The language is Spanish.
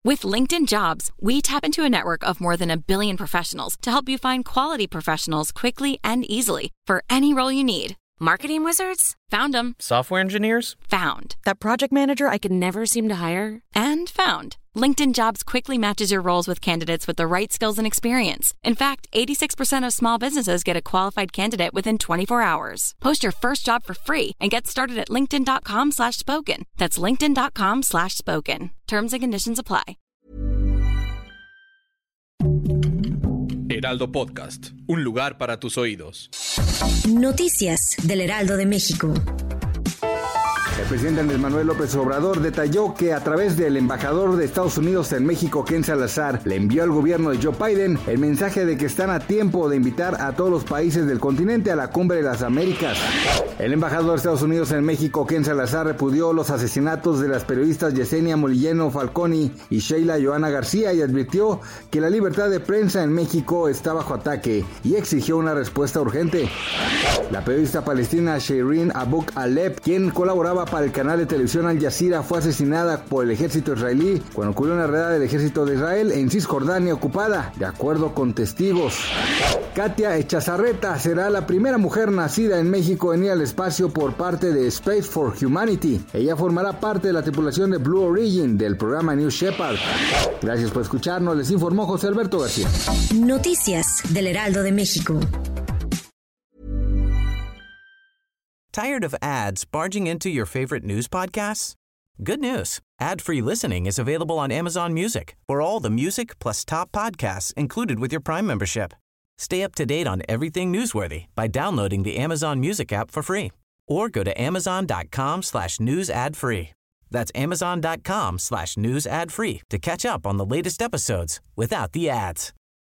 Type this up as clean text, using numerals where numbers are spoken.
With LinkedIn Jobs, we tap into a network of more than 1 billion professionals to help you find quality professionals quickly and easily for any role you need. Marketing wizards? Found them. Software engineers? Found. That project manager I could never seem to hire? And found. LinkedIn Jobs quickly matches your roles with candidates with the right skills and experience. In fact, 86% of small businesses get a qualified candidate within 24 hours. Post your first job for free and get started at linkedin.com/spoken. That's linkedin.com/spoken. Terms and conditions apply. Heraldo Podcast, un lugar para tus oídos. Noticias del Heraldo de México. El presidente Andrés Manuel López Obrador detalló que a través del embajador de Estados Unidos en México, Ken Salazar, le envió al gobierno de Joe Biden el mensaje de que están a tiempo de invitar a todos los países del continente a la Cumbre de las Américas. El embajador de Estados Unidos en México, Ken Salazar, repudió los asesinatos de las periodistas Yesenia Molilleno Falconi y Sheila Johanna García y advirtió que la libertad de prensa en México está bajo ataque y exigió una respuesta urgente. La periodista palestina Shireen Abu Akleh, quien colaboraba para el canal de televisión Al Jazeera, fue asesinada por el ejército israelí cuando ocurrió una redada del ejército de Israel en Cisjordania ocupada, de acuerdo con testigos. Katia Echazarreta será la primera mujer nacida en México en ir al espacio por parte de Space for Humanity. Ella formará parte de la tripulación de Blue Origin del programa New Shepard. Gracias por escucharnos, les informó José Alberto García. Noticias del Heraldo de México. Tired of ads barging into your favorite news podcasts? Good news. Ad-free listening is available on Amazon Music for all the music plus top podcasts included with your Prime membership. Stay up to date on everything newsworthy by downloading the Amazon Music app for free or go to amazon.com/news ad free. That's amazon.com/news ad free to catch up on the latest episodes without the ads.